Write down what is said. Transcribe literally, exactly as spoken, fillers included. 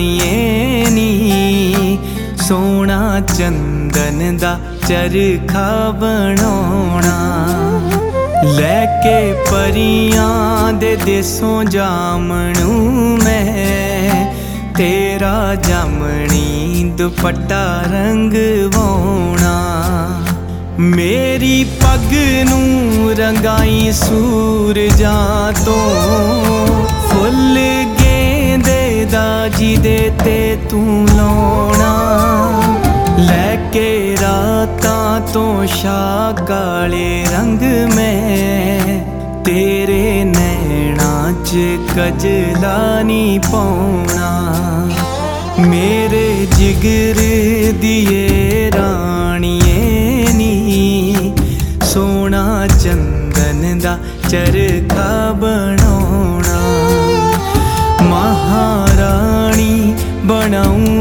ਰਾਣੀਏ ਨੀ सोना चंदन दा चरखा बनाउणा लैके परियां दे देसों जामनू मैं तेरा जामनी दुपट्टा रंगवाउणा मेरी पग नू रंगाई सूरजां तो फुल गेंदे दा जिदे ते तू लाउणा लैके रातां तो शाह काले रंग में तेरे नैना च कजला नी पाउणा मेरे जिगर दिए राणीए नी सोना चंदन दा चरखा बनाउणा महारानी बनाऊं